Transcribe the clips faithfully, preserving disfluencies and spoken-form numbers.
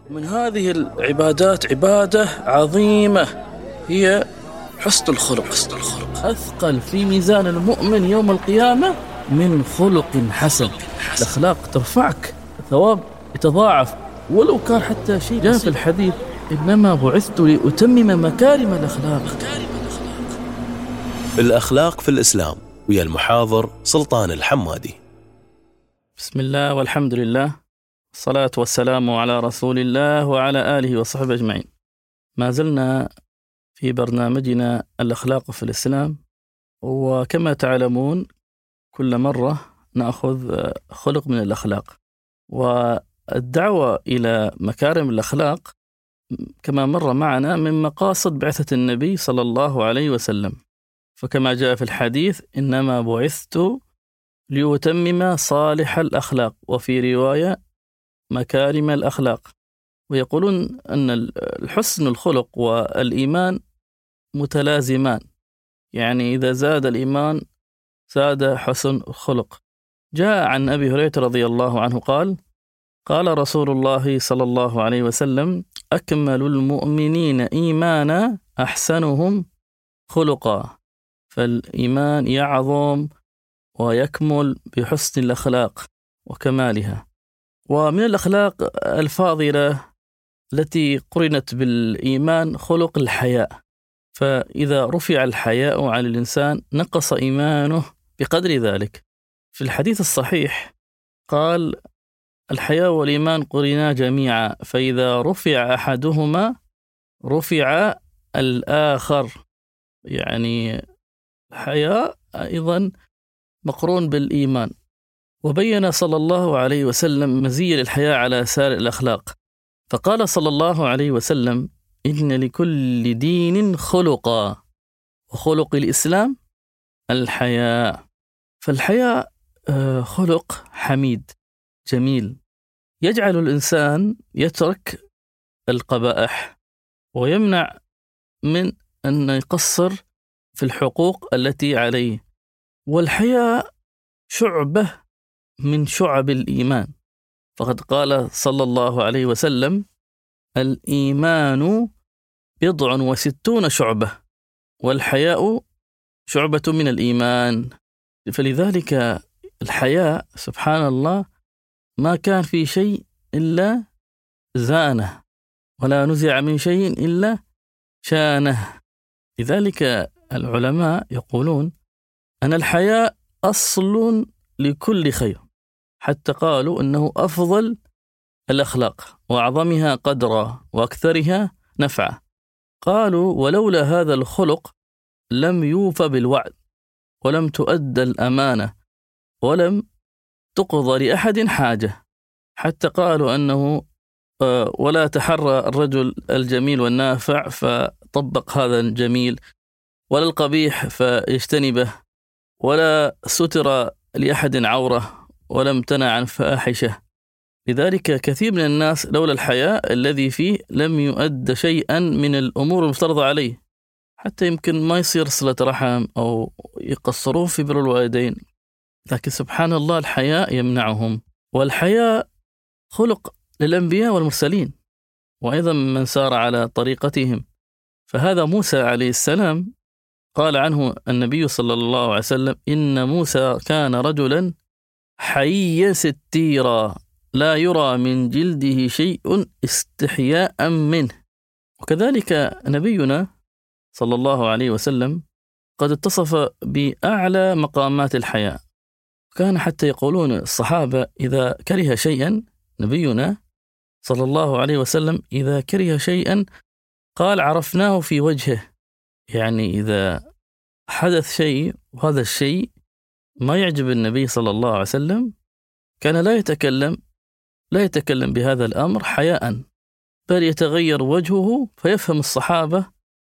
من هذه العبادات عبادة عظيمة هي حسن الخلق. حسن الخلق أثقل في ميزان المؤمن يوم القيامة من خلق حسن. الأخلاق ترفعك، الثواب يتضاعف ولو كان حتى شيء. جاء في الحديث: إنما بعثت لأتمم مكارم الأخلاق. الأخلاق في الإسلام ويا المحاضر سلطان الحمادي. بسم الله والحمد لله، الصلاة والسلام على رسول الله وعلى آله وصحبه أجمعين. ما زلنا في برنامجنا الأخلاق في الإسلام، وكما تعلمون كل مرة نأخذ خلق من الأخلاق، والدعوة إلى مكارم الأخلاق كما مر معنا من مقاصد بعثة النبي صلى الله عليه وسلم. فكما جاء في الحديث: إنما بعثت ليتمم صالح الأخلاق، وفي رواية مكارم الأخلاق. ويقولون أن الحسن الخلق والإيمان متلازمان، يعني إذا زاد الإيمان زاد حسن الخلق. جاء عن أبي هريرة رضي الله عنه قال: قال رسول الله صلى الله عليه وسلم: أكمل المؤمنين إيمانا أحسنهم خلقا. فالإيمان يعظم ويكمل بحسن الأخلاق وكمالها. ومن الأخلاق الفاضلة التي قرنت بالإيمان خلق الحياء، فإذا رفع الحياء عن الإنسان نقص إيمانه بقدر ذلك. في الحديث الصحيح قال: الحياء والإيمان قرنا جميعا، فإذا رفع أحدهما رفع الآخر. يعني الحياء أيضا مقرون بالإيمان. وبين صلى الله عليه وسلم مزية للحياء على سائر الأخلاق، فقال صلى الله عليه وسلم: إن لكل دين خلقا، وخلق الإسلام الحياء. فالحياء خلق حميد جميل يجعل الإنسان يترك القبائح ويمنع من أن يقصر في الحقوق التي عليه. والحياء شعبة من شعب الإيمان، فقد قال صلى الله عليه وسلم: الإيمان بضع وستون شعبة، والحياء شعبة من الإيمان. فلذلك الحياء سبحان الله ما كان في شيء إلا زانه، ولا نزع من شيء إلا شانه. لذلك العلماء يقولون أن الحياء أصل لكل خير، حتى قالوا أنه أفضل الأخلاق وأعظمها قدرا وأكثرها نفعا. قالوا: ولولا هذا الخلق لم يوفى بالوعد، ولم تؤدى الأمانة، ولم تقضى لأحد حاجة. حتى قالوا أنه ولا تحرى الرجل الجميل والنافع فطبق هذا الجميل، ولا القبيح فيجتنبه، ولا ستر لأحد عورة، ولم تنع عن فاحشة. لذلك كثير من الناس لولا الحياء الذي فيه لم يؤد شيئا من الأمور المفترضة عليه، حتى يمكن ما يصير صلة رحم أو يقصرون في بر الوالدين، لكن سبحان الله الحياء يمنعهم. والحياء خلق للأنبياء والمرسلين، وأيضا من سار على طريقتهم. فهذا موسى عليه السلام قال عنه النبي صلى الله عليه وسلم: إن موسى كان رجلا حيي ستيرا لا يرى من جلده شيء استحياء منه. وكذلك نبينا صلى الله عليه وسلم قد اتصف بأعلى مقامات الحياء، كان حتى يقولون الصحابة إذا كره شيئا، نبينا صلى الله عليه وسلم إذا كره شيئا قال: عرفناه في وجهه. يعني إذا حدث شيء وهذا الشيء ما يعجب النبي صلى الله عليه وسلم كان لا يتكلم لا يتكلم بهذا الأمر حياء، بل يتغير وجهه فيفهم الصحابة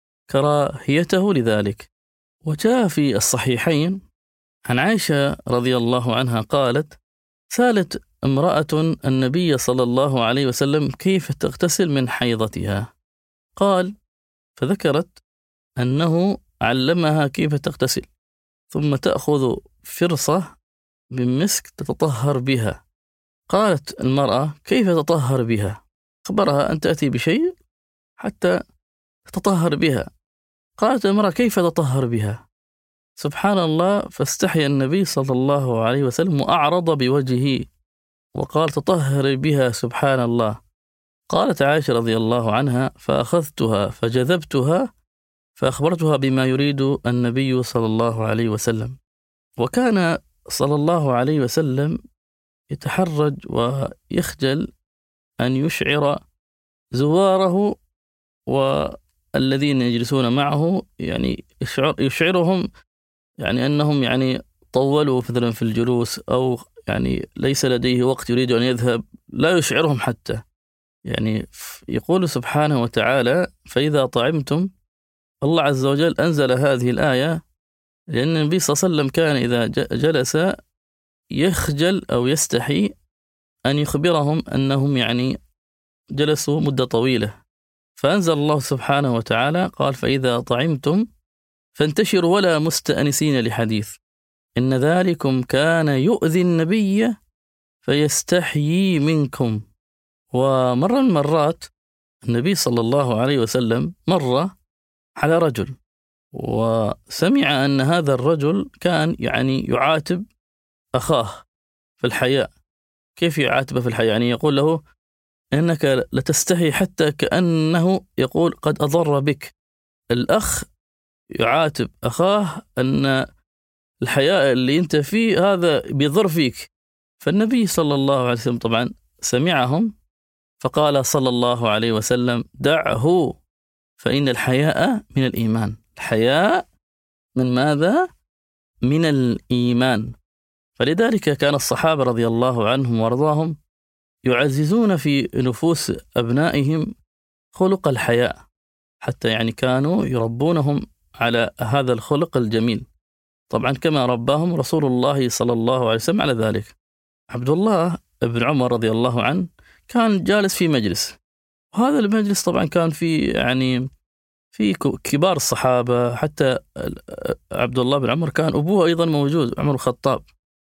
كراهيته لذلك. وجاء في الصحيحين عن عائشة رضي الله عنها قالت: سألت امرأة النبي صلى الله عليه وسلم كيف تغتسل من حيضتها، قال: فذكرت أنه علمها كيف تغتسل، ثم تأخذ فرصة من مسك تتطهر بها. قالت المرأة: كيف تطهر بها؟ أخبرها أن تأتي بشيء حتى تطهر بها. قالت المرأة: كيف تطهر بها؟ سبحان الله، فاستحيا النبي صلى الله عليه وسلم وأعرض بوجهه وقال: تطهر بها سبحان الله. قالت عائشة رضي الله عنها: فأخذتها فجذبتها فأخبرتها بما يريد النبي صلى الله عليه وسلم. وكان صلى الله عليه وسلم يتحرج ويخجل أن يشعر زواره والذين يجلسون معه، يعني يشعر يشعرهم يعني أنهم يعني طولوا مثلا في الجلوس، أو يعني ليس لديه وقت يريد أن يذهب، لا يشعرهم حتى. يعني يقول سبحانه وتعالى: فإذا طعمتم. الله عز وجل أنزل هذه الآية لأن النبي صلى الله عليه وسلم كان إذا جلس يخجل أو يستحي أن يخبرهم أنهم يعني جلسوا مدة طويلة، فأنزل الله سبحانه وتعالى قال: فإذا طعمتم فانتشروا ولا مستأنسين لحديث إن ذلكم كان يؤذي النبي فيستحيي منكم. ومرة من المرات النبي صلى الله عليه وسلم مر على رجل وسمع أن هذا الرجل كان يعني يعاتب أخاه في الحياء. كيف يعاتبه في الحياء؟ يعني يقول له: إنك لتستحي، حتى كأنه يقول قد أضر بك. الأخ يعاتب أخاه أن الحياء اللي أنت فيه هذا بيضر فيك. فالنبي صلى الله عليه وسلم طبعا سمعهم فقال صلى الله عليه وسلم: دعه فإن الحياء من الإيمان. الحياء من ماذا؟ من الإيمان. فلذلك كان الصحابة رضي الله عنهم وارضاهم يعززون في نفوس أبنائهم خلق الحياء، حتى يعني كانوا يربونهم على هذا الخلق الجميل، طبعا كما رباهم رسول الله صلى الله عليه وسلم على ذلك. عبد الله بن عمر رضي الله عنه كان جالس في مجلس، وهذا المجلس طبعا كان في يعني في كبار الصحابة، حتى عبد الله بن عمر كان أبوه أيضا موجود، عمر الخطاب،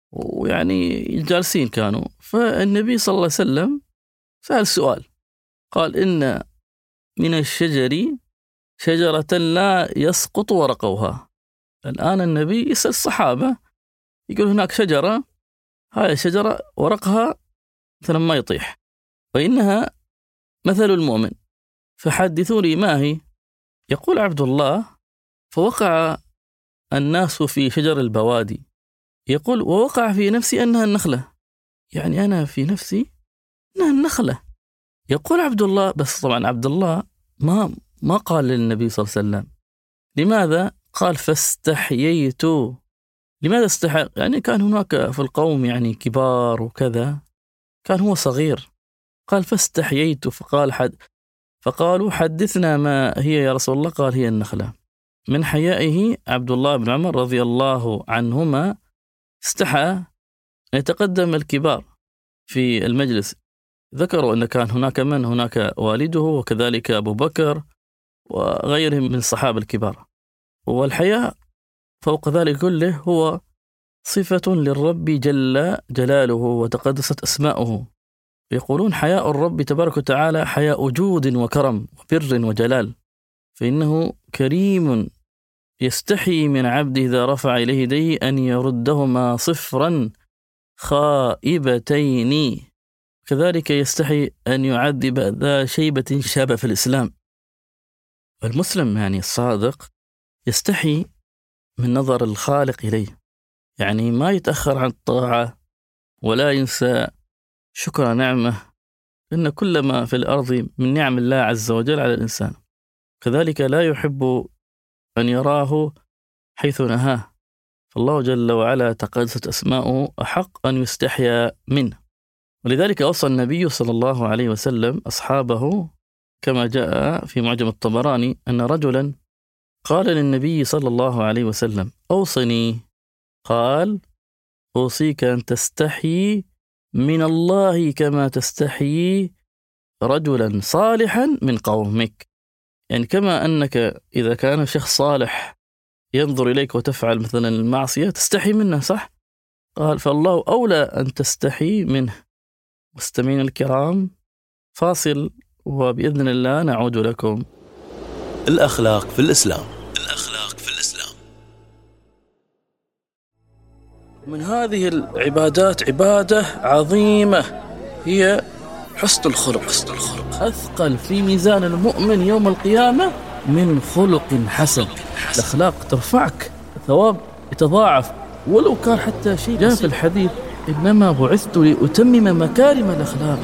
ويعني جالسين كانوا. فالنبي صلى الله عليه وسلم سأل سؤال، قال: إن من الشجر شجرة لا يسقط ورقها. الآن النبي يسأل الصحابة، يقول هناك شجرة، هاي الشجرة ورقها مثلا ما يطيح، وإنها مثل المؤمن، فحدثوني ما هي؟ يقول عبد الله: فوقع الناس في شجر البوادي. يقول: ووقع في نفسي أنها النخلة، يعني أنا في نفسي أنها النخلة. يقول عبد الله، بس طبعا عبد الله ما ما قال للنبي صلى الله عليه وسلم. لماذا؟ قال: فاستحييت. لماذا استحى؟ يعني كان هناك في القوم يعني كبار وكذا، كان هو صغير. قال: فاستحييت. فقال حد فقالوا: حدثنا ما هي يا رسول الله؟ قال: هي النخلة. من حيائه عبد الله بن عمر رضي الله عنهما استحى أن يتقدم الكبار في المجلس. ذكروا أن كان هناك من هناك والده وكذلك أبو بكر وغيرهم من الصحابة الكبار. والحياء فوق ذلك كله هو صفة للرب جل جلاله وتقدست أسماؤه. يقولون: حياء الرب تبارك وتعالى حياء جود وكرم وبر وجلال، فإنه كريم يستحي من عبده إذا رفع إليه يديه أن يردهما صفرا خائبتين، كذلك يستحي أن يعذب ذا شيبة شاب في الإسلام. والمسلم يعني الصادق يستحي من نظر الخالق إليه، يعني ما يتأخر عن الطاعة ولا ينسى شكر نعمه، إن كل ما في الأرض من نعم الله عز وجل على الإنسان، كذلك لا يحب أن يراه حيث نهاه، فالله جل وعلا تقدست أسماؤه أحق أن يستحيا منه. ولذلك أوصى النبي صلى الله عليه وسلم أصحابه كما جاء في معجم الطبراني أن رجلا قال للنبي صلى الله عليه وسلم: أوصني. قال: أوصيك أن تستحي من الله كما تستحي رجلا صالحا من قومك، يعني كما أنك إذا كان شخص صالح ينظر إليك وتفعل مثلا المعصية تستحي منه، صح؟ قال: فالله أولى أن تستحي منه. مستمعين الكرام، فاصل وبإذن الله نعود لكم. الأخلاق في الإسلام. الأخلاق في الإسلام. من هذه العبادات عبادة عظيمة هي حسن الخلق. حسن الخلق أثقل في ميزان المؤمن يوم القيامة من خلق حسن. الأخلاق ترفعك، ثواب يتضاعف ولو كان حتى شيء. جاء في الحديث إنما بعثت لأتمم مكارم الأخلاق.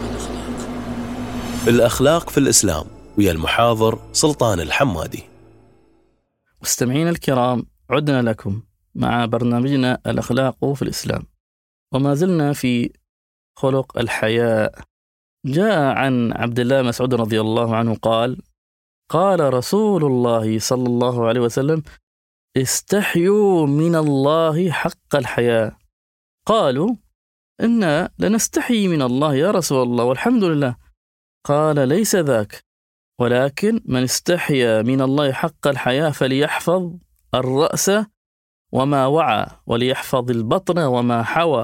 الأخلاق في الإسلام ويا المحاضر سلطان الحمادي. مستمعين الكرام، عدنا لكم مع برنامجنا الأخلاق في الإسلام، وما زلنا في خلق الحياء. جاء عن عبد الله مسعود رضي الله عنه قال: قال رسول الله صلى الله عليه وسلم: استحيوا من الله حق الحياء. قالوا: إنا لنستحي من الله يا رسول الله والحمد لله. قال: ليس ذاك، ولكن من استحيا من الله حق الحياء فليحفظ الرأس وما وعى، وليحفظ البطن وما حوى،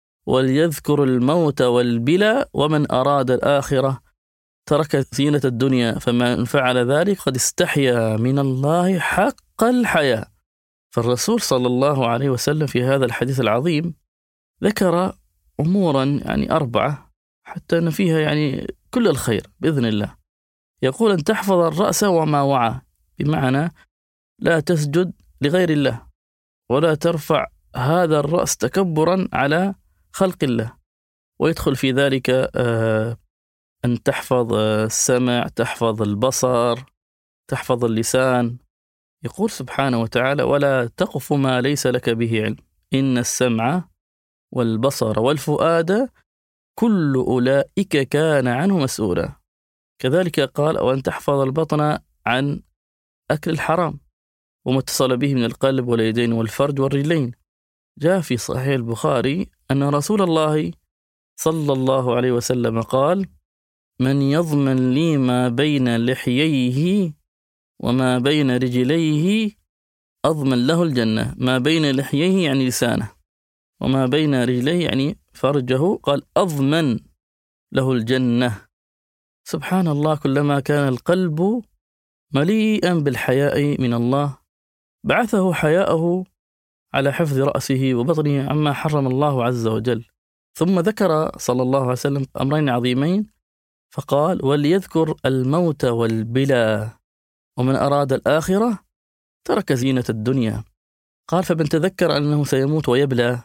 وليذكر الموت والبلى، ومن أراد الآخرة ترك زينة الدنيا، فمن فعل ذلك قد استحيا من الله حق الحياء. فالرسول صلى الله عليه وسلم في هذا الحديث العظيم ذكر أمورا يعني أربعة حتى أن فيها يعني كل الخير بإذن الله. يقول أن تحفظ الرأس وما وعى، بمعنى لا تسجد لغير الله، ولا ترفع هذا الرأس تكبرا على خلق الله. ويدخل في ذلك آه أن تحفظ السمع، تحفظ البصر، تحفظ اللسان. يقول سبحانه وتعالى: ولا تقف ما ليس لك به علم إن السمع والبصر والفؤاد كل أولئك كان عنه مسؤولا. كذلك قال: وأن تحفظ البطن عن أكل الحرام وما اتصل به من القلب واليدين والفرج والرجلين. جاء في صحيح البخاري أن رسول الله صلى الله عليه وسلم قال: من يضمن لي ما بين لحييه وما بين رجليه أضمن له الجنة. ما بين لحييه يعني لسانه، وما بين رجليه يعني فرجه، قال أضمن له الجنة. سبحان الله، كلما كان القلب مليئا بالحياء من الله بعثه حياءه على حفظ رأسه وبطنه عما حرم الله عز وجل. ثم ذكر صلى الله عليه وسلم أمرين عظيمين، فقال: وليذكر الموت والبلى، ومن أراد الآخرة ترك زينة الدنيا. قال: فمن تذكر أنه سيموت ويبلى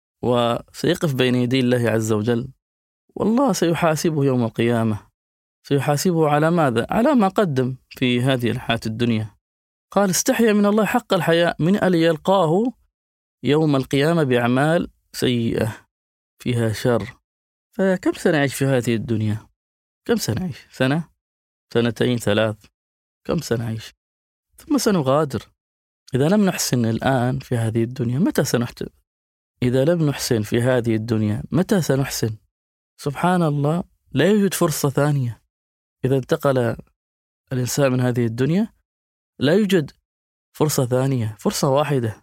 وسيقف بين يدي الله عز وجل، والله سيحاسبه يوم القيامة. سيحاسبه على ماذا؟ على ما قدم في هذه الحياة الدنيا. قال: استحيا من الله حق الحياء من أن يلقاه يوم القيامة بأعمال سيئة فيها شر. فكم سنعيش في هذه الدنيا؟ كم سنعيش؟ سنة؟ سنتين؟ ثلاث؟ كم سنعيش؟ ثم سنغادر. إذا لم نحسن الآن في هذه الدنيا متى سنحسن؟ إذا لم نحسن في هذه الدنيا متى سنحسن؟ سبحان الله، لا يوجد فرصة ثانية. إذا انتقل الإنسان من هذه الدنيا لا يوجد فرصة ثانية، فرصة واحدة.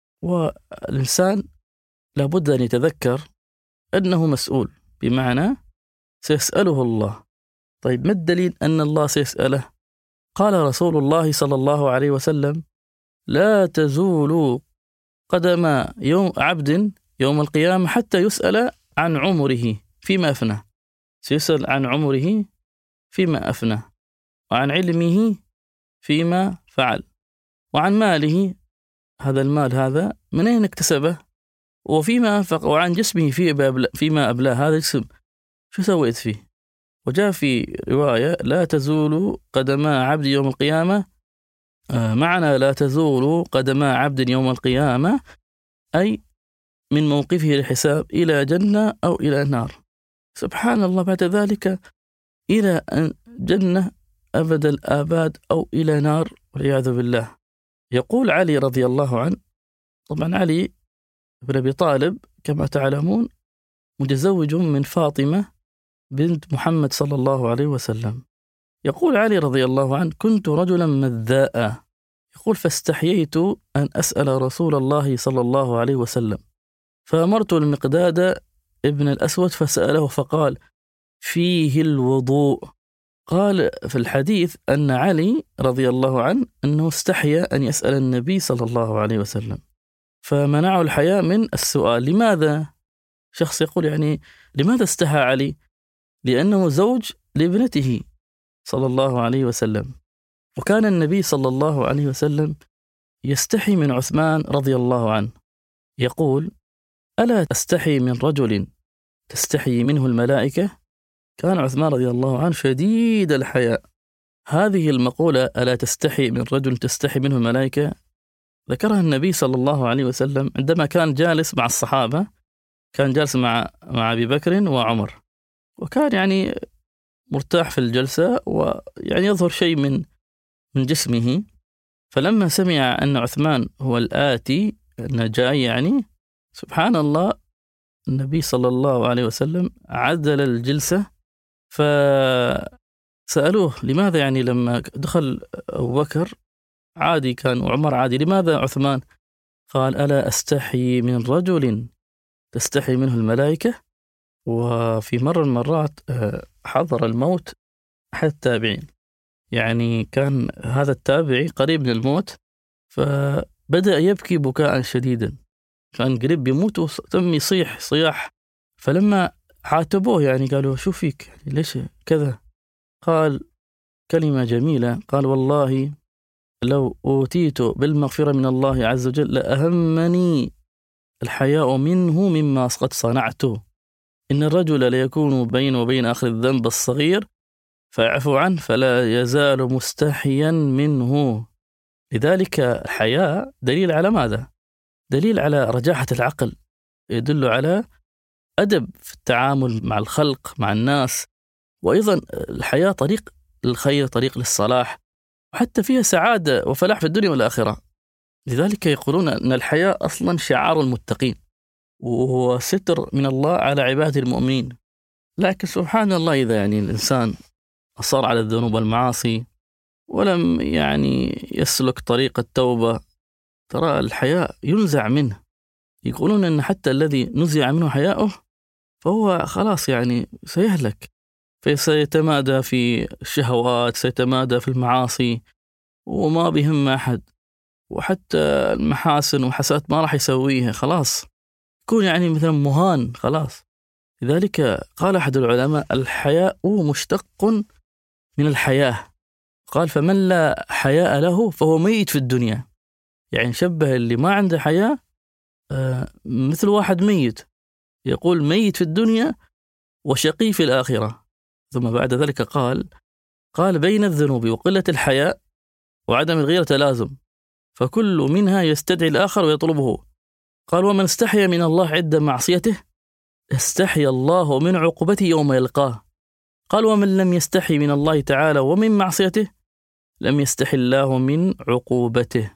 والإنسان لابد أن يتذكر أنه مسؤول، بمعنى سيسأله الله. طيب ما الدليل أن الله سيسأله؟ قال رسول الله صلى الله عليه وسلم: لا تزول قدم يوم عبد يوم القيامة حتى يسأل عن عمره فيما أفنى. سيسأل عن عمره فيما أفنى، وعن علمه فيما فعل، وعن ماله، هذا المال هذا من أين اكتسبه، وفيما أنفق، وعن جسمه فيما أبلاه، هذا جسم شو سويت فيه. وجاء في رواية: لا تزول قدما عبد يوم القيامة، آه معنى لا تزول قدما عبد يوم القيامة أي من موقفه الحساب إلى جنة أو إلى نار. سبحان الله، بعد ذلك إلى أن جنة أبد الآباد أو إلى نار والعياذ بالله. يقول علي رضي الله عنه، طبعا علي بن أبي طالب كما تعلمون متزوج من فاطمة بنت محمد صلى الله عليه وسلم. يقول علي رضي الله عنه: كنت رجلا مذاء، يقول فاستحييت أن أسأل رسول الله صلى الله عليه وسلم، فأمرت المقداد ابن الأسود فسأله فقال: فيه الوضوء. قال في الحديث أن علي رضي الله عنه أنه استحيا أن يسأل النبي صلى الله عليه وسلم، فمنعه الحياء من السؤال. لماذا؟ شخص يقول يعني لماذا استحى علي؟ لأنه زوج لابنته صلى الله عليه وسلم، وكان النبي صلى الله عليه وسلم يستحي من عثمان رضي الله عنه، يقول: ألا تستحي من رجل تستحي منه الملائكة؟ كان عثمان رضي الله عنه شديد الحياء. هذه المقولة ألا تستحي من رجل تستحي منه الملائكة ذكرها النبي صلى الله عليه وسلم عندما كان جالس مع الصحابة، كان جالس مع مع أبي بكر وعمر، وكان يعني مرتاح في الجلسة ويعني يظهر شيء من من جسمه، فلما سمع أن عثمان هو الآتي أنه جاي يعني سبحان الله النبي صلى الله عليه وسلم عدل الجلسة، فسألوه لماذا يعني لما دخل أبو بكر عادي كان وعمر عادي، لماذا عثمان؟ قال: ألا أستحي من رجل تستحي منه الملائكة. وفي مرة من المرات حضر الموت أحد التابعين، يعني كان هذا التابعي قريب من الموت، فبدأ يبكي بكاء شديدا، كان قريب بيموت وتم يصيح صياح. فلما عاتبوه يعني قالوا: شو فيك يعني ليش كذا؟ قال كلمة جميلة، قال: والله لو أوتيت بالمغفرة من الله عز وجل لأهمني الحياء منه مما قد صنعته. إن الرجل ليكون بين وبين آخر الذنب الصغير فيعفو عنه فلا يزال مستحيا منه. لذلك الحياء دليل على ماذا؟ دليل على رجاحة العقل، يدل على أدب في التعامل مع الخلق مع الناس، وأيضا الحياة طريق للخير، طريق للصلاح، وحتى فيها سعادة وفلاح في الدنيا والآخرة. لذلك يقولون أن الحياة أصلا شعار المتقين، وهو ستر من الله على عباده المؤمنين. لكن سبحان الله إذا يعني الإنسان أصر على الذنوب والمعاصي ولم يعني يسلك طريق التوبة، ترى الحياء ينزع منه. يقولون أن حتى الذي نزع منه حياؤه فهو خلاص يعني سيهلك، فسيتمادى في الشهوات، سيتمادى في المعاصي وما بهم أحد، وحتى المحاسن وحسات ما راح يسويها، خلاص يكون يعني مثلا مهان خلاص. لذلك قال أحد العلماء: الحياء مشتق من الحياة، قال: فمن لا حياء له فهو ميت في الدنيا. يعني شبه اللي ما عنده حياة آه مثل واحد ميت، يقول ميت في الدنيا وشقي في الآخرة. ثم بعد ذلك قال قال بين الذنوب وقلة الحياء وعدم الغيرة تلازم، فكل منها يستدعي الآخر ويطلبه. قال: ومن استحيا من الله عند معصيته استحيا الله من عقوبته يوم يلقاه. قال: ومن لم يستحي من الله تعالى ومن معصيته لم يستحي الله من عقوبته.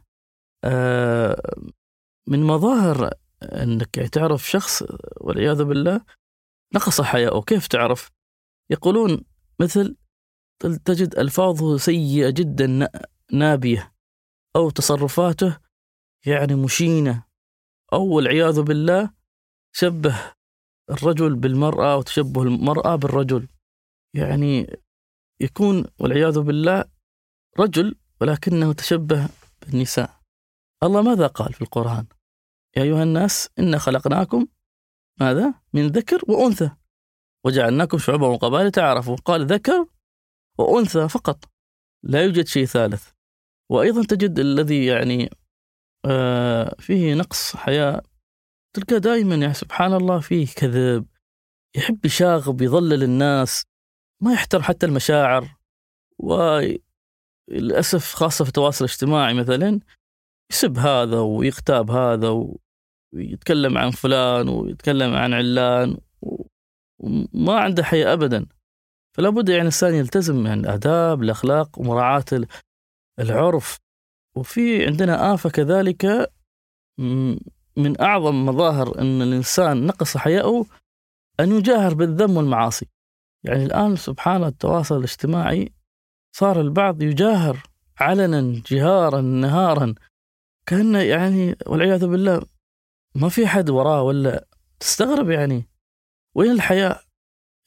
آه من مظاهر أنك تعرف شخص والعياذ بالله نقص حياءه، كيف تعرف؟ يقولون مثل تجد ألفاظه سيئة جدا نابية، أو تصرفاته يعني مشينة، أو والعياذ بالله شبه الرجل بالمرأة وتشبه المرأة بالرجل، يعني يكون والعياذ بالله رجل ولكنه تشبه بالنساء. الله ماذا قال في القرآن؟ يا أيها الناس إنا خلقناكم ماذا؟ من ذكر وأنثى وجعلناكم شعوبا وقبائل تعارفوا. قال ذكر وأنثى فقط، لا يوجد شيء ثالث. وأيضا تجد الذي يعني آه فيه نقص حياء تلقى دائما يعني سبحان الله فيه كذب، يحب يشاغب يضلل الناس، ما يحترم حتى المشاعر. وللأسف خاصة في التواصل الاجتماعي مثلا يسب هذا ويغتاب هذا ويتكلم عن فلان ويتكلم عن علان وما عنده حياء أبدا. فلا بد يعني الإنسان يلتزم يعني الآداب الأخلاق ومراعاة العرف. وفي عندنا آفة كذلك من أعظم مظاهر أن الإنسان نقص حياءه أن يجاهر بالذم والمعاصي. يعني الآن سبحان التواصل الاجتماعي صار البعض يجاهر علنا جهارا نهارا، كأنه يعني والعياذ بالله ما في حد وراه، ولا تستغرب يعني وين الحياء؟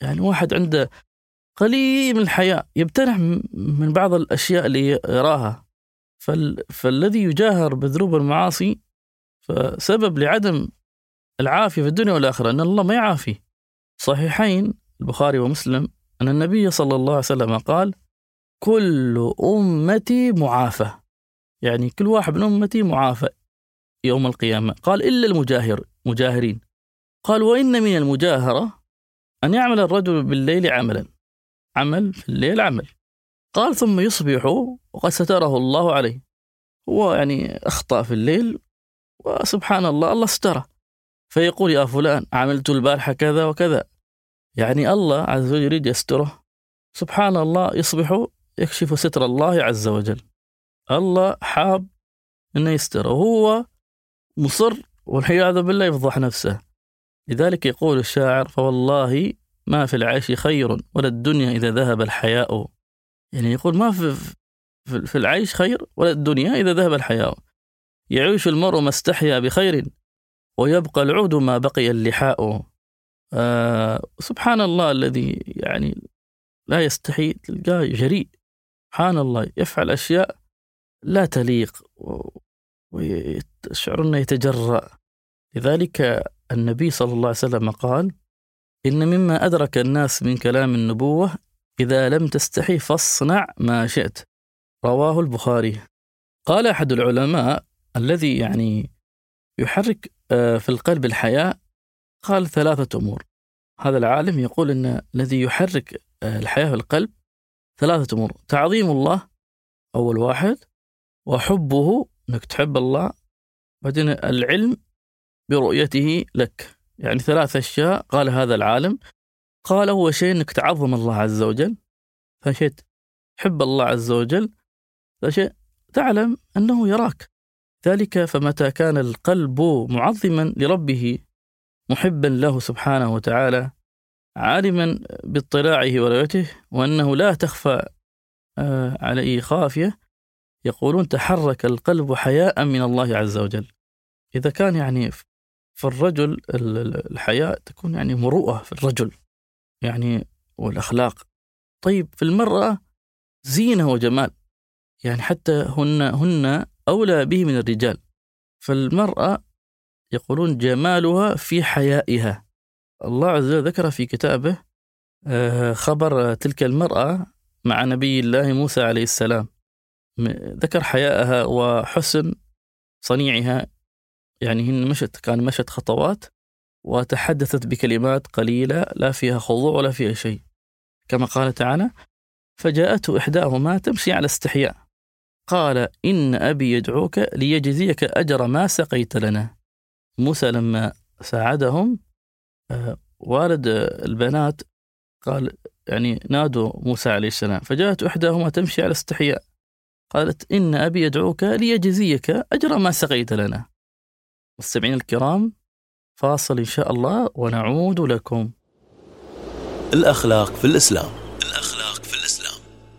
يعني واحد عنده قليل من الحياء يمتنع من بعض الأشياء اللي يراها، فال... فالذي يجاهر بذنوب المعاصي فسبب لعدم العافية في الدنيا والآخرة، أن الله ما يعافي. صحيحين البخاري ومسلم أن النبي صلى الله عليه وسلم قال: كل أمتي معافى، يعني كل واحد من أمتي معافى يوم القيامة. قال: إلا المجاهر مجاهرين. قال: وإن من المجاهرة أن يعمل الرجل بالليل عملا، عمل في الليل عمل. قال: ثم يصبح وقد ستره الله عليه، هو يعني أخطأ في الليل وسبحان الله الله ستره، فيقول: يا فلان عملت البارحة كذا وكذا، يعني الله عز وجل يريد يستره. سبحان الله يصبح يكشف ستر الله عز وجل، الله حاب أنه يستره وهو مصر والعياذ بالله يفضح نفسه. لذلك يقول الشاعر: فوالله ما في العيش خير ولا الدنيا إذا ذهب الحياء. يعني يقول ما في في العيش خير ولا الدنيا إذا ذهب الحياء. يعيش المرء ما استحيا بخير ويبقى العود ما بقي اللحاء. آه سبحان الله الذي يعني لا يستحي، تلقاه جريء، سبحان الله يفعل أشياء لا تليق ويشعر أنه يتجرأ. لذلك النبي صلى الله عليه وسلم قال: إن مما أدرك الناس من كلام النبوة إذا لم تستحي فاصنع ما شئت. رواه البخاري. قال أحد العلماء: الذي يعني يحرك في القلب الحياء، قال ثلاثة أمور. هذا العالم يقول أن الذي يحرك الحياة في القلب ثلاثة أمور: تعظيم الله أول واحد، وحبه أنك تحب الله، بعدين العلم برؤيته لك. يعني ثلاث أشياء قال هذا العالم. قال: أول شيء أنك تعظم الله عز وجل، فشيء تحب الله عز وجل، فشيء تعلم أنه يراك. ذلك فمتى كان القلب معظما لربه محبا له سبحانه وتعالى عالما باطلاعه ورؤيته وأنه لا تخفى عليه خافية، يقولون تحرك القلب حياء من الله عز وجل. إذا كان يعني في الرجل الحياء تكون يعني مروءة في الرجل يعني والأخلاق. طيب في المرأة زينة وجمال، يعني حتى هن هن أولى به من الرجال. فالمرأة يقولون جمالها في حيائها. الله عز وجل ذكر في كتابه خبر تلك المرأة مع نبي الله موسى عليه السلام، ذكر حيائها وحسن صنيعها. يعني هن مشت كان مشت خطوات وتحدثت بكلمات قليلة لا فيها خضوع ولا فيها شيء، كما قال تعالى: فجاءته إحداهما تمشي على استحياء قال: إن أبي يدعوك ليجزيك أجر ما سقيت لنا. موسى لما ساعدهم والد البنات قال يعني نادوا موسى عليه السلام، فجاءت إحداهما تمشي على استحياء قالت: إن أبي يدعوك ليجزيك أجر ما سقيت لنا. مستمعين الكرام، فاصل إن شاء الله ونعود لكم. الأخلاق في الإسلام. الأخلاق في الإسلام.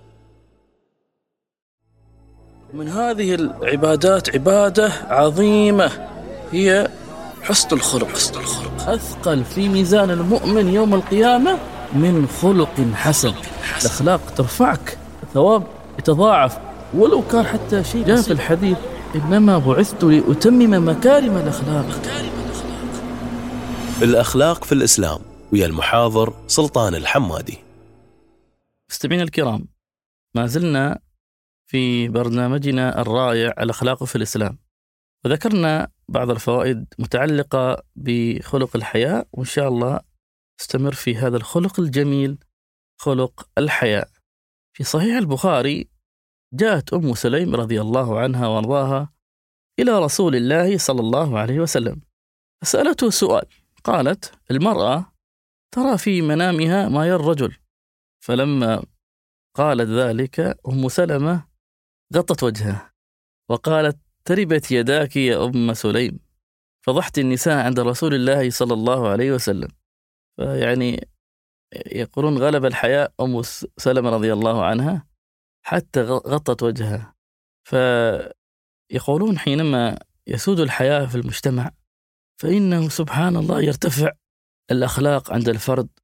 من هذه العبادات عبادة عظيمة هي حسن الخلق. حسن الخلق أثقل في ميزان المؤمن يوم القيامة من خلق حسن. الأخلاق ترفعك، ثواب يتضاعف ولو كان حتى شيء. جاء في الحديث: إنما بعثت لأتمم مكارم الأخلاق. الأخلاق في الإسلام ويا المحاضر سلطان الحمادي. مستمعين الكرام، ما زلنا في برنامجنا الرائع الأخلاق في الإسلام، وذكرنا بعض الفوائد متعلقة بخلق الحياء، وإن شاء الله استمر في هذا الخلق الجميل، خلق الحياء. في صحيح البخاري جاءت أم سليم رضي الله عنها وارضاها إلى رسول الله صلى الله عليه وسلم فسألته سؤال. قالت: المرأة ترى في منامها ما يرى الرجل. فلما قالت ذلك أم سلمة غطت وجهها وقالت: تربت يداك يا أم سليم، فضحت النساء عند رسول الله صلى الله عليه وسلم. فيعني يقولون غلب الحياء أم سلمة رضي الله عنها حتى غطت وجهها. فيقولون حينما يسود الحياء في المجتمع فإنه سبحان الله يرتفع الأخلاق عند الفرد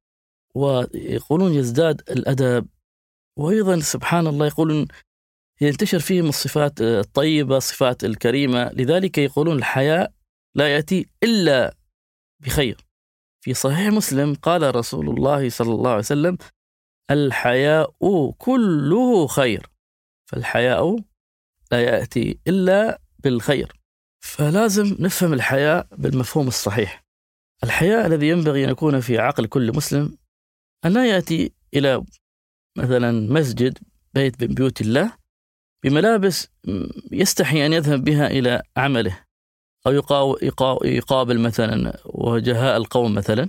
ويقولون يزداد الأدب، وأيضا سبحان الله يقولون ينتشر فيهم الصفات الطيبة، الصفات الكريمة. لذلك يقولون الحياء لا يأتي إلا بخير. في صحيح مسلم قال رسول الله صلى الله عليه وسلم: الحياء كله خير. فالحياء لا يأتي إلا بالخير، فلازم نفهم الحياء بالمفهوم الصحيح. الحياء الذي ينبغي أن يكون في عقل كل مسلم أن لا يأتي إلى مثلا مسجد، بيت من بيوت الله، بملابس يستحي أن يذهب بها إلى عمله، أو يقابل مثلا وجهاء القوم مثلا،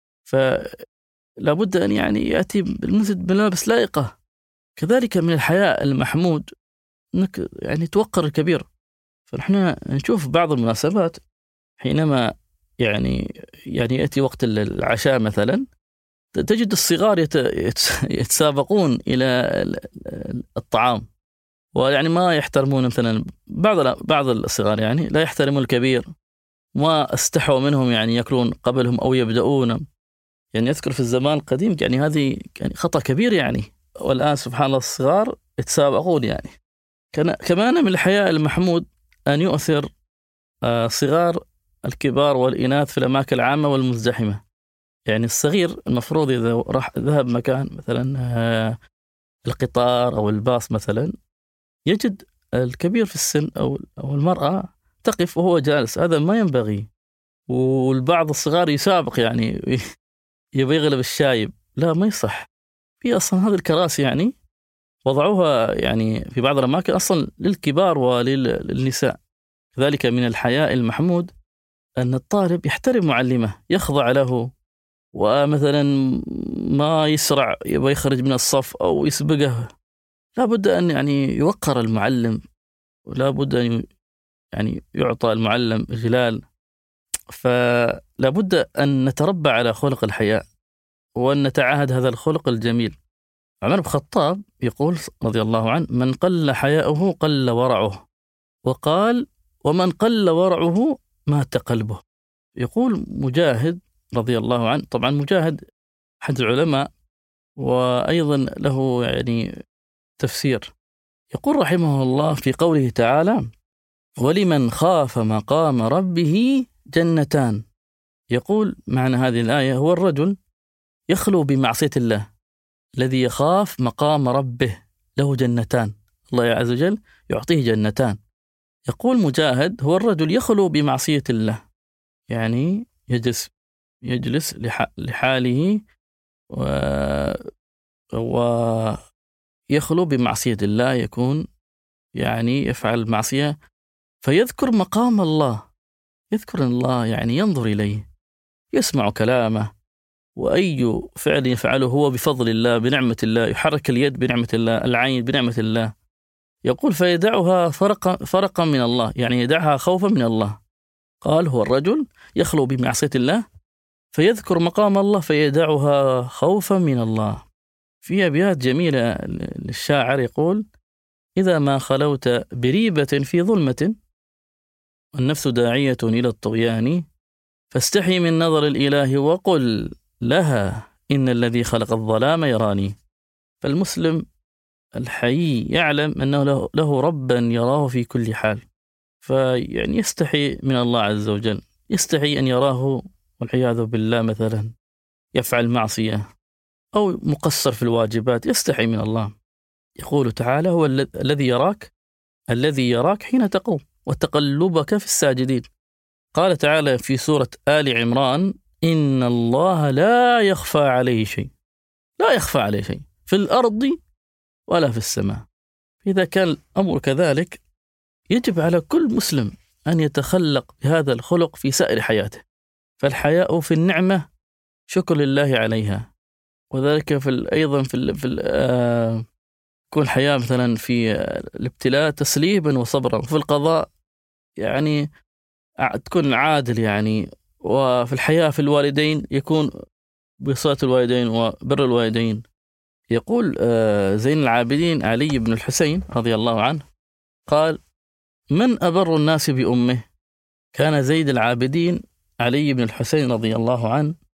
فلا بد أن يعني يأتي بالمسجد بملابس لائقة. كذلك من الحياء المحمود أنك يعني توقر الكبير. فنحن نشوف بعض المناسبات حينما يعني يعني يأتي وقت العشاء مثلا، تجد الصغار يتسابقون إلى الطعام، ويعني ما يحترمون مثلا بعض بعض الصغار يعني لا يحترمون الكبير، ما استحوا منهم يعني يأكلون قبلهم أو يبدأون. يعني أذكر في الزمان القديم يعني هذه يعني خطأ كبير يعني، والآن سبحان الله الصغار يتسابقون. يعني كمان من الحياء المحمود أن يؤثر صغار الكبار والإناث في الأماكن العامة والمزدحمة. يعني الصغير المفروض إذا راح ذهب مكان مثلا القطار أو الباص مثلا، يجد الكبير في السن أو أو المرأة تقف وهو جالس، هذا ما ينبغي. والبعض الصغار يسابق يعني يبي يغلب الشايب، لا ما يصح. في أصلا هذه الكراسي يعني وضعوها يعني في بعض الأماكن أصلا للكبار وللنساء. كذلك من الحياء المحمود أن الطالب يحترم معلمه، يخضع له، ومثلا ما يسرع يبغى يخرج من الصف أو يسبقه. لا بد أن يعني يوقر المعلم، ولا بد أن يعني يعطى المعلم جلال. فلا بد أن نتربى على خلق الحياء وأن نتعاهد هذا الخلق الجميل. عمر بن الخطاب يقول رضي الله عنه: من قل حياؤه قل ورعه، وقال: ومن قل ورعه مات قلبه. يقول مجاهد رضي الله عنه، طبعا مجاهد أحد العلماء وأيضا له يعني تفسير، يقول رحمه الله في قوله تعالى: ولمن خاف مقام ربه جنتان. يقول معنى هذه الآية هو الرجل يخلو بمعصية الله الذي يخاف مقام ربه له جنتان، الله عز وجل يعطيه جنتان. يقول مجاهد هو الرجل يخلو بمعصية الله، يعني يجلس يجلس لحاله و... ويخلو بمعصية الله، يكون يعني يفعل معصية فيذكر مقام الله، يذكر الله يعني ينظر إليه، يسمع كلامه، وأي فعل يفعله هو بفضل الله بنعمة الله، يحرك اليد بنعمة الله، العين بنعمة الله. يقول فيدعها فرقا فرقا من الله، يعني يدعها خوفا من الله. قال هو الرجل يخلو بمعصية الله فيذكر مقام الله فيدعها خوفا من الله. في أبيات جميلة للشاعر يقول: إذا ما خلوت بريبة في ظلمة والنفس داعية إلى الطغيان، فاستحي من نظر الإله وقل لها إن الذي خلق الظلام يراني. فالمسلم الحي يعلم أنه له, له ربا يراه في كل حال، فيعني يستحي من الله عز وجل، يستحي أن يراه والعياذ بالله مثلا يفعل معصية أو مقصر في الواجبات، يستحي من الله. يقول تعالى: هو الذي يراك الذي يراك حين تقوم وتقلبك في الساجدين. قال تعالى في سورة آل عمران: إن الله لا يخفى عليه شيء، لا يخفى عليه شيء في الأرض ولا في السماء. إذا كان الأمر كذلك يجب على كل مسلم أن يتخلق بهذا الخلق في سائر حياته. فالحياء في النعمة شكر لله عليها، وذلك في أيضا في في آه يكون حياء مثلا في الابتلاء تسليبا وصبرا، في القضاء يعني تكون عادل يعني، وفي الحياة في الوالدين يكون بصلة الوالدين وبر الوالدين. يقول زين العابدين علي بن الحسين رضي الله عنه قال: من أبر الناس بأمه؟ كان زيد العابدين علي بن الحسين رضي الله عنه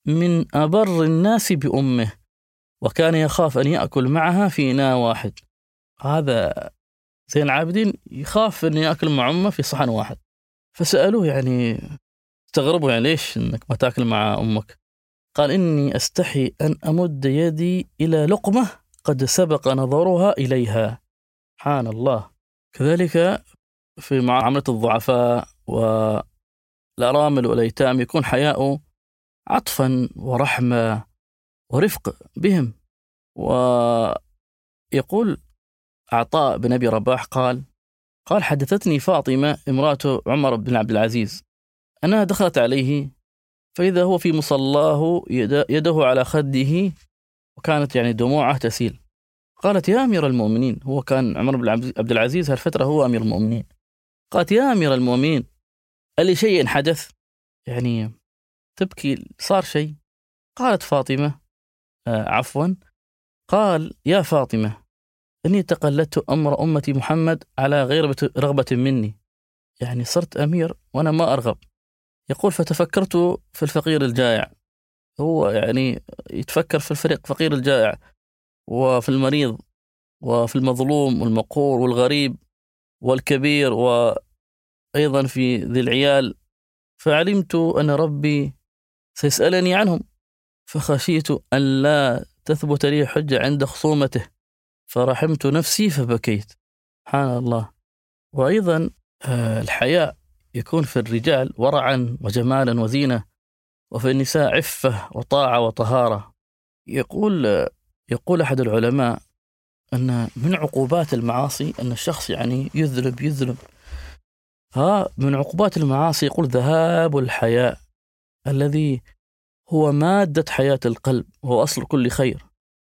من أبر الناس بأمه، وكان يخاف أن يأكل معها في إناء واحد. هذا زين العابدين يخاف أن يأكل مع أمه في صحن واحد. فسألوه يعني استغربوا يعني ليش أنك ما تأكل مع أمك؟ قال إني أستحي أن أمد يدي إلى لقمة قد سبق نظرها إليها. سبحان الله. كذلك في معاملة الضعفاء والأرامل والأيتام يكون حياء عطفا ورحمة ورفق بهم. ويقول عطاء بن أبي رباح قال قال حدثتني فاطمة امرأة عمر بن عبد العزيز أنها دخلت عليه فإذا هو في مصلاه يده على خده وكانت يعني دموعه تسيل. قالت يا أمير المؤمنين، هو كان عمر بن عبد العزيز هالفترة هو أمير المؤمنين. قالت يا أمير المؤمنين ألي شيء حدث؟ يعني تبكي صار شيء؟ قالت فاطمة آه عفوا قال يا فاطمة إني تقلدت أمر أمتي محمد على غير رغبة مني، يعني صرت أمير وأنا ما أرغب. يقول فتفكرت في الفقير الجائع، هو يعني يتفكر في الفريق فقير الجائع وفي المريض وفي المظلوم والمقهور والغريب والكبير وأيضا في ذي العيال، فعلمت أن ربي سيسألني عنهم، فخشيت أن لا تثبت لي حجة عند خصومته فرحمت نفسي فبكيت. سبحان الله. وأيضا الحياء يكون في الرجال ورعا وجمالا وزينة، وفي النساء عفة وطاعة وطهارة. يقول يقول أحد العلماء أن من عقوبات المعاصي أن الشخص يعني يذنب يذنب ها من عقوبات المعاصي يقول ذهاب الحياء الذي هو مادة حياة القلب، هو أصل كل خير،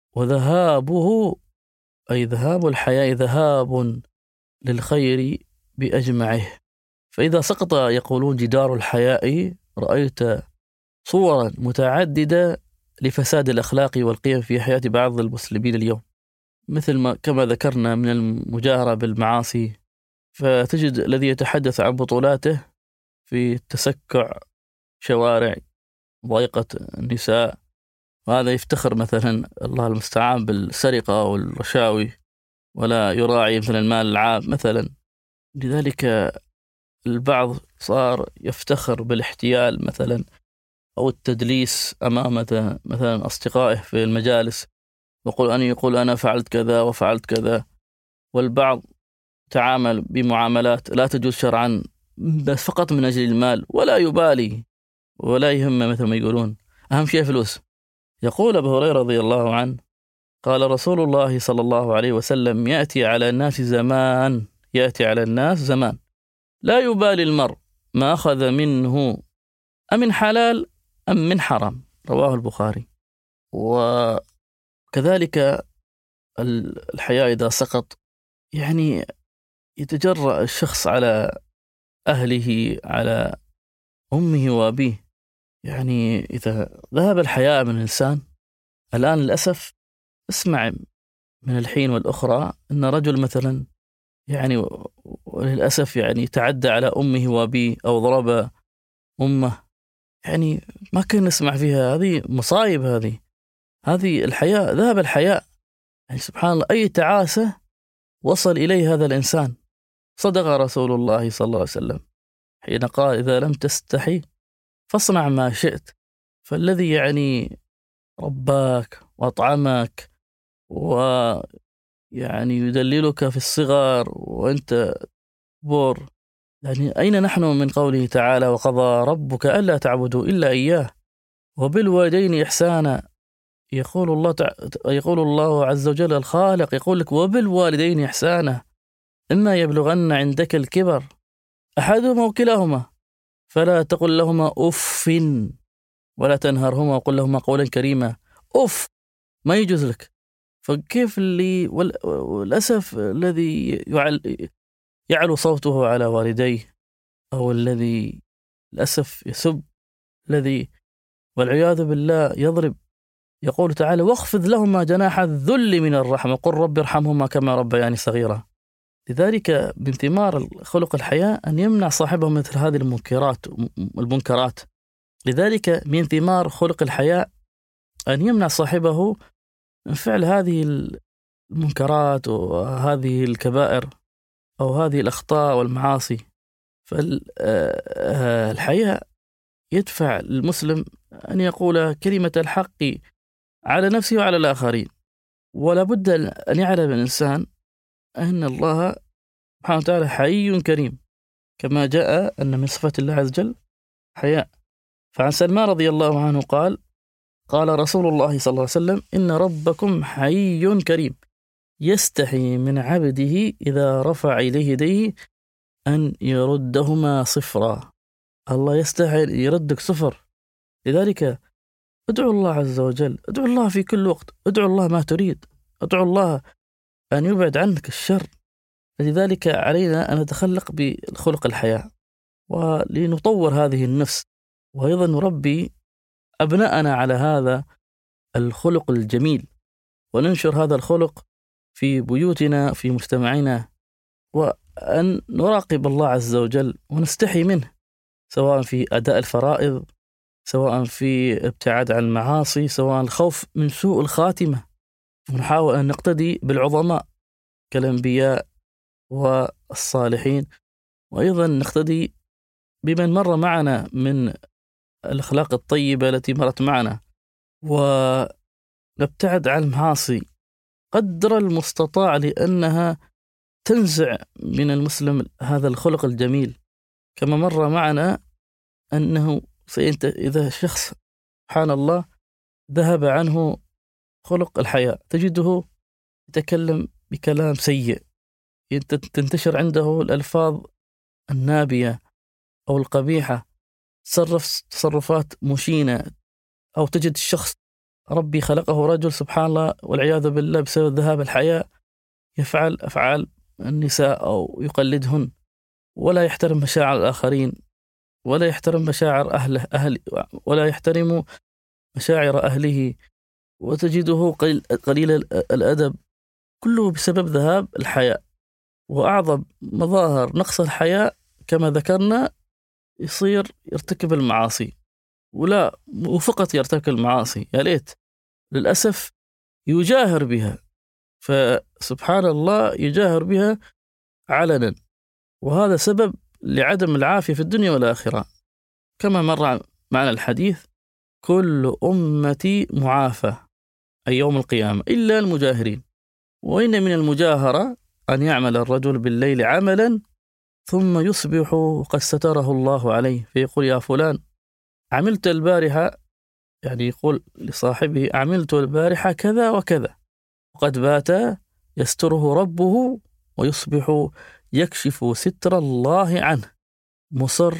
وذهابه أي ذهاب الحياء ذهاب للخير بأجمعه. فإذا سقط يقولون جدار الحياء رأيت صورا متعددة لفساد الأخلاق والقيم في حياة بعض المسلمين اليوم، مثل ما كما ذكرنا من المجاهرة بالمعاصي، فتجد الذي يتحدث عن بطولاته في تسكع شوارع ضيقة النساء، وهذا يفتخر مثلا الله المستعان بالسرقة والرشاوي ولا يراعي مثلا المال العام مثلا. لذلك البعض صار يفتخر بالاحتيال مثلا أو التدليس أمام مثلا أصدقائه في المجالس، ويقول أنا يقول أنا فعلت كذا وفعلت كذا، والبعض تعامل بمعاملات لا تجوز شرعا بس فقط من أجل المال ولا يبالي ولا يهمه، مثل ما يقولون أهم شيء فلوس. يقول أبو هريرة رضي الله عنه قال رسول الله صلى الله عليه وسلم يأتي على الناس زمان يأتي على الناس زمان لا يبالي المرء ما أخذ منه أمن حلال أم من حرام، رواه البخاري. وكذلك الحياء إذا سقط يعني يتجرأ الشخص على أهله على أمه وأبيه. يعني إذا ذهب الحياء من الإنسان الآن للأسف اسمع من الحين والأخرى أن رجل مثلا يعني وللأسف يعني تعدى على أمه وأبيه أو ضرب أمه، يعني ما كنا نسمع فيها، هذه مصايب، هذه هذه الحياء ذهب الحياء. يعني سبحان الله أي تعاسة وصل إليه هذا الإنسان. صدق رسول الله صلى الله عليه وسلم حين قال إذا لم تستحي فاصنع ما شئت. فالذي يعني رباك وأطعمك ويعني يدللك في الصغر وأنت بور، يعني أين نحن من قوله تعالى وقضى ربك ألا تعبدوا إلا إياه وبالوالدين إحسانا. يقول الله تع... يقول الله عز وجل الخالق يقول لك وبالوالدين إحسانا إما يبلغن عندك الكبر أحدهما أو كلاهما فلا تقل لهما أف ولا تنهرهما وقل لهما قولا كريما. أف ما يجوز لك. فكيف اللي والأسف الذي يعل... يعلو صوته على والديه أو الذي للأسف يسب الذي والعياذ بالله يضرب. يقول تعالى واخفض لهما جناح الذل من الرحمة قل رب ارحمهما كما ربياني صغيرا. لذلك من ثمار خلق الحياة أن يمنع صاحبه مثل هذه المنكرات المنكرات لذلك من ثمار خلق الحياء أن يمنع صاحبه من فعل هذه المنكرات وهذه الكبائر أو هذه الأخطاء والمعاصي. فالحياء يدفع المسلم أن يقول كلمة الحق على نفسه وعلى الآخرين. ولا بد أن يعلم الإنسان أن الله سبحانه وتعالى حي كريم، كما جاء أن من صفات الله عز وجل حياء. فعن سلمان رضي الله عنه قال قال رسول الله صلى الله عليه وسلم: إن ربكم حي كريم يستحي من عبده إذا رفع إليه يديه أن يردهما صفرا. الله يستحي يردك صفر. لذلك ادعو الله عز وجل، ادعو الله في كل وقت، ادعو الله ما تريد، ادعو الله أن يبعد عنك الشر. لذلك علينا أن نتخلق بالخلق الحياء ولنطور هذه النفس، وأيضا نربي أبناءنا على هذا الخلق الجميل، وننشر هذا الخلق في بيوتنا في مجتمعنا، وأن نراقب الله عز وجل ونستحي منه، سواء في أداء الفرائض، سواء في ابتعاد عن المعاصي، سواء الخوف من سوء الخاتمة. ونحاول أن نقتدي بالعظماء كالأنبياء والصالحين، وأيضا نقتدي بمن مر معنا من الأخلاق الطيبة التي مرت معنا، ونبتعد عن المعاصي قدر المستطاع، لأنها تنزع من المسلم هذا الخلق الجميل. كما مر معنا أنه إذا شخص سبحان الله ذهب عنه خلق الحياء تجده يتكلم بكلام سيء، تنتشر عنده الألفاظ النابية أو القبيحة، تصرف تصرفات مشينة، أو تجد الشخص ربي خلقه رجل سبحان الله والعياذ بالله بسبب ذهاب الحياء يفعل أفعال النساء أو يقلدهن، ولا يحترم مشاعر الآخرين، ولا يحترم مشاعر أهله أهل ولا يحترم مشاعر أهله، وتجده قليل الأدب، كله بسبب ذهاب الحياء. وأعظم مظاهر نقص الحياء كما ذكرنا يصير يرتكب المعاصي، ولا وفقط يرتكب المعاصي، يا ليت للأسف يجاهر بها، فسبحان الله يجاهر بها علنا، وهذا سبب لعدم العافية في الدنيا والآخرة. كما مر معنا الحديث: كل أمتي معافى أي يوم القيامة إلا المجاهرين. وإن من المجاهرة أن يعمل الرجل بالليل عملا ثم يصبح قد ستره الله عليه، فيقول: يا فلان عملت البارحة، يعني يقول لصاحبه: عملت البارحة كذا وكذا، وقد بات يستره ربه ويصبح يكشف ستر الله عنه، مصر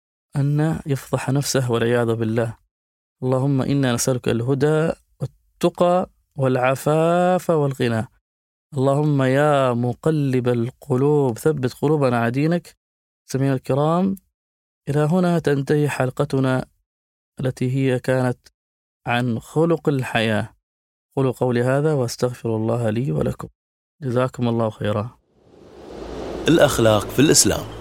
أن يفضح نفسه والعياذ بالله. اللهم إنا نسألك الهدى والتقى والعفاف والغنى. اللهم يا مقلب القلوب ثبت قلوبنا على دينك. سمعنا الكرام، إلى هنا تنتهي حلقتنا التي هي كانت عن خلق الحياة. قولوا قولي هذا واستغفر الله لي ولكم. جزاكم الله خيرا. الأخلاق في الإسلام.